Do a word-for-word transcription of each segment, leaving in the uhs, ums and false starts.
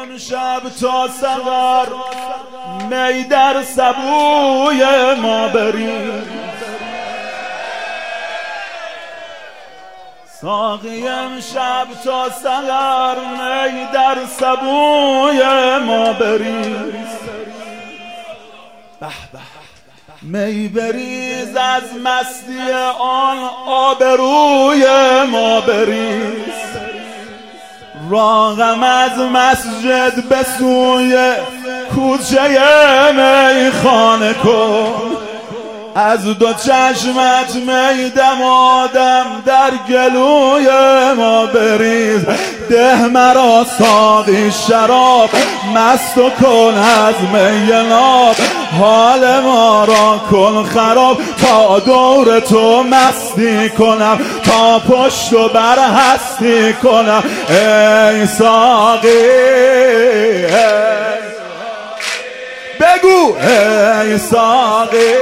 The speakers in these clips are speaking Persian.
امشب تا سحر می در سبوی ما بریم، ساقی امشب تا سحر می در سبوی ما بریم. به به می بریز از مستی آن آبروی ما بریز، راهم از مسجد به سوی کوچه میخانه کن، از دو چشمت می دمادم در گلوی ما بریز. ده مرا ساقی شراب مست و کن از می ناب، حال ما را کن خراب تا دور تو مستی کنم، تا پشت و بر هستی کنم. ای ساقی بگو ای ساقی،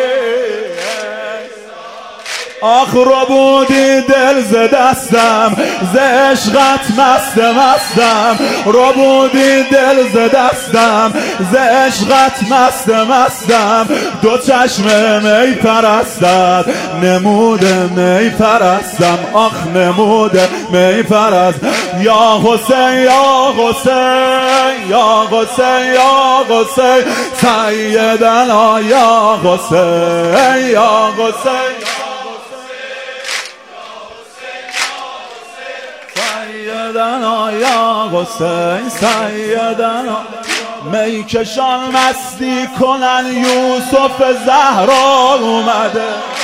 آخ رو بودی دل ز دستم، ز عشقت مست مستم، رو بودی دل ز دستم، ز عشقت مست مستم. دو چشم می پرستد نموده می پرستم، آخ نموده می پرست. یا حسین یا حسین یا حسین یا حسین سیدنا یا حسین یا حسین سیدنا یا حسین سیدنا. می کشان مستی کنن یوسف زهرا اومده،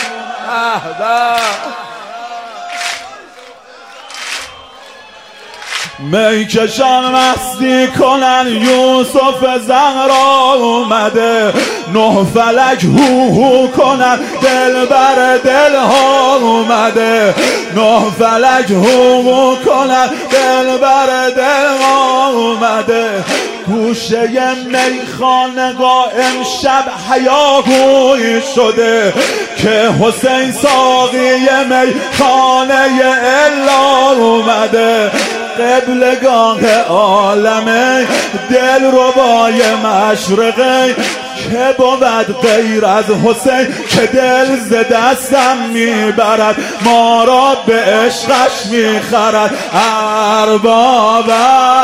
می کشان مستی کنن یوسف زهرا اومده، نه فلک هو هو کنن دل بر دل ها اومده، نه فلک هو هو کنن دل بر دل ها اومده. گوشه میخانگاه امشب هیاهوی شده که حسین ساقی میخانه الا اومده. قبلگاه عالمه دل ربای مشرقه، که بود غیر از حسین که دل ز دستم میبرد، ما را به عشقش میخرد. اربابم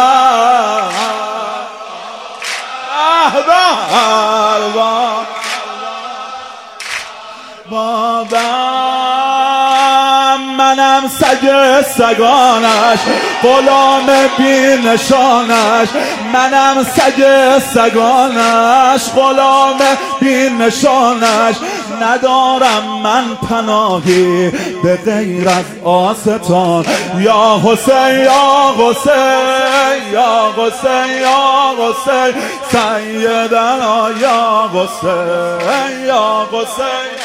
ارباب بابم، منم سگ سگانش غلام بی نشانش، منم سگ سگانش غلام بی نشانش. ندارم من پناهی به غیر از آستان. یا حسین یا حسین یا حسین یا حسین سیدنا یا حسین یا حسین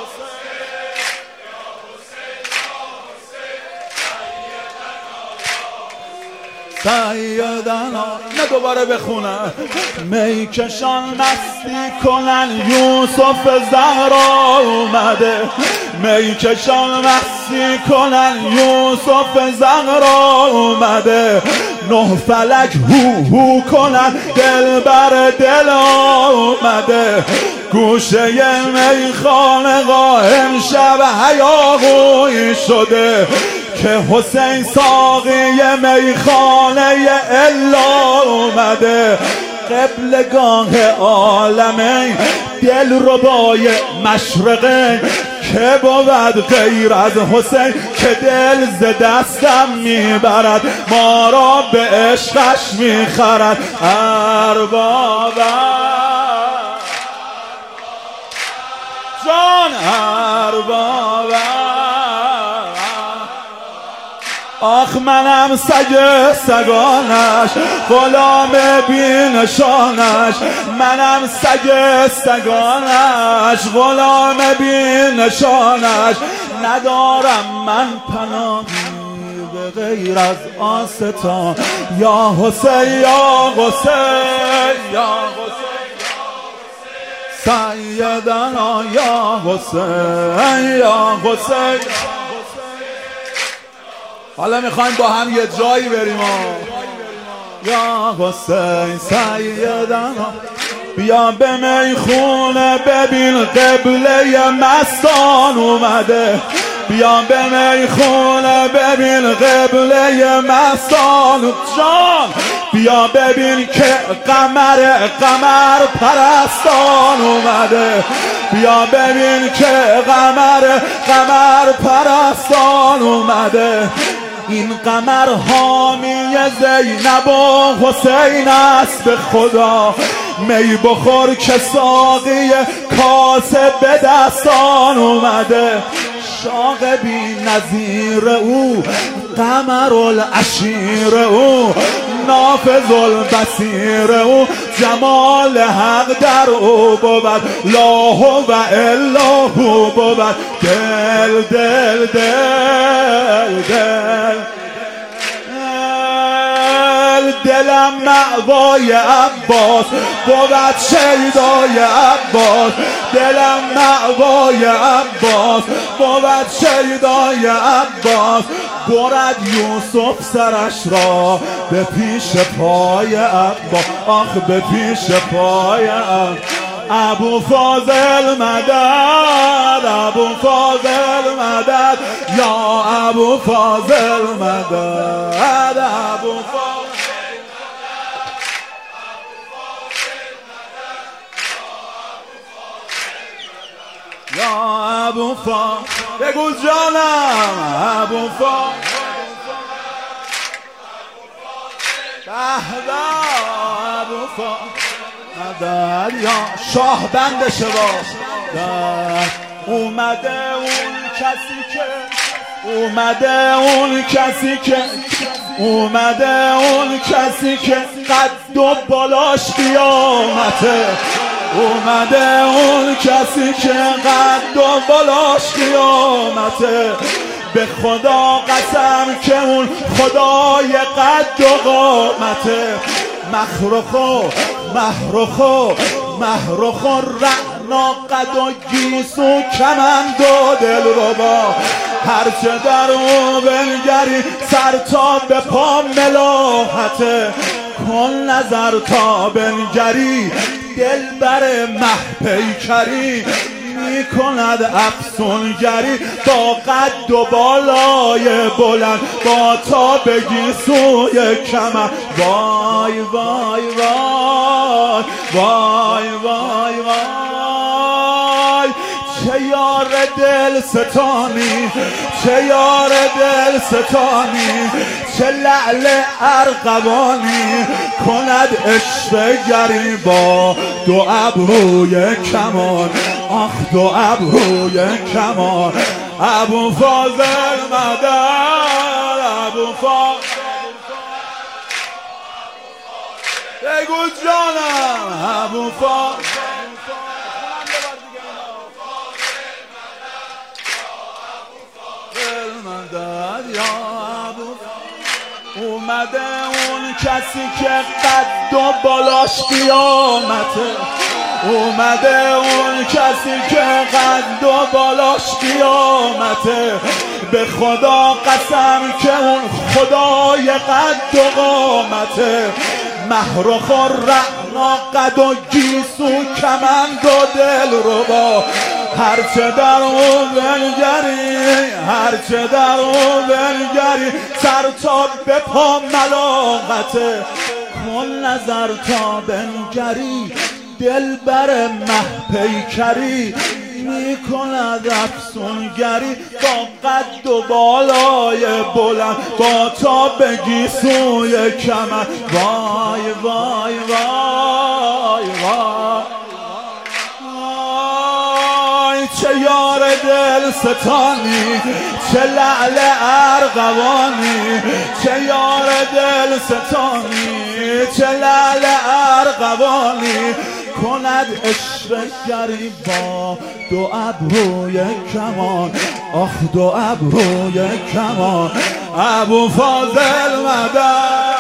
سیدنا. نه دوباره بخونم. می کشان مستی کنن یوسف زهرا اومده، می کشان مستی کنن یوسف زهرا اومده، نه فلک هو هو کنن دل بر دل اومده. گوشه میخانگاه امشب هیاهوی شده که حسین ساقی میخانه الا اومده. قبلگاه عالمه دل ربای مشرقه، که بود غیر از حسین که دل ز دستم میبرد، ما را به عشقش میخرد. اربابم جان اربابم، آخ منم سگ سگانش غلام بی نشانش، منم سگ سگانش غلام بی نشانش. ندارم من پناهی به غیر از آستان. یا حسین یا حسین یا حسین سیدنا یا حسین یا حسین. حالا میخوایم با هم یه جایی بریم. یا حسین سیدنا. بیا به میخونه ببین قبله مستان اومده. بیا به میخونه ببین قبله مستان جان. بیا ببین که قمر قمر پرستان اومده. بیا ببین که قمر قمر پرستان اومده. این قمر حامی زینب و حسین است به خدا. می بخور که ساقی کاسه به دستان اومده. شاق بی نظیر او قمر العشیر او نافذ البصیر او جمال حق در او بود لا هو الا هو بود دل دل دل دل دلم معوای عباس بود شیدای عباس. دلم معوای عباس بود شیدای عباس. برد یوسف سرش را به پیش پای عباس. آخ به پیش پای عباس. ابو فاضل مدد ابو فاضل مدد یا ابو فاضل مدد ابو فاضل یا ابو فاضل. بگو جانم ابو فاضل. بهدا ابو فاضل مدد یا شاه بند شباش. اومده اون کسی که اومده اون کسی که اومده اون کسی که قد و بالاش قیامته. اومده اون کسی که قد و بالاش قیامته. به خدا قسم که اون خدای قد و قامته. مخرخو مهرخو مهرخو رعنا قد و گیسو کمند و دل ربا. هرچه در او بنگری سر تا به پا ملاحته. کن نظر تا بنگری دل بر مه پیکری. می کند افسونگری با قد و بالای بلند با تا بگی سوی کمر. وای وای وای وای وای وای چه یار دل ستانی چه یار دل ستانی چه لعل ارغوانی کند عشق گری با دو ابروی کمان. آخ دو ابروی کمان. ابو فاضل مدد ابو فاضل. بگو جانم ابو فاضل. اومده اون کسی که قد و بالاش قیامته. اومده اون کسی که قد و بالاش قیامته. به خدا قسم که اون خدای قد و قامته. مهرخ و رعنا قد و گیسو کمند و دل ربا. هرچه در او بنگری هرچه در او بنگری سر تا به پا ملاقته. کن نظر تا بنگری دل بر مه پیکری. می کند افسونگری با قد و بالای بلند با تا بگی سوی کمر. وای وای وای وای چه یار دل ستانی چه لعل ارغوانی. چه یار دل ستانی چه لعل ارغوانی کند عشق گری با دو ابروی کمان. آخ دو ابروی کمان. ابو فاضل مدد